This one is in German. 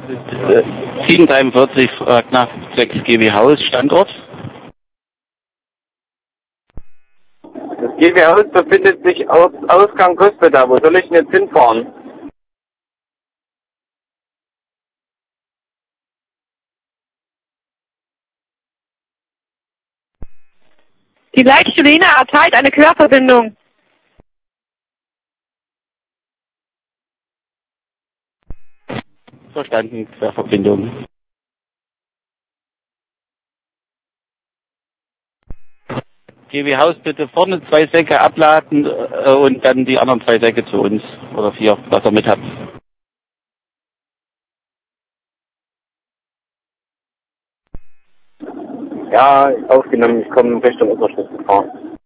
743 fragt nach 6 GW Haus, Standort. Das GW Haus befindet sich auf Ausgang Cospeda. Wo soll ich denn jetzt hinfahren? Die Leitstelle erteilt eine Querverbindung. Verstanden, Querverbindung. GW Haus bitte vorne 2 Säcke abladen und dann die anderen 2 Säcke zu uns. Oder 4, was ihr mit habt. Ja, aufgenommen. Ich komme Richtung Unterschrift gefahren.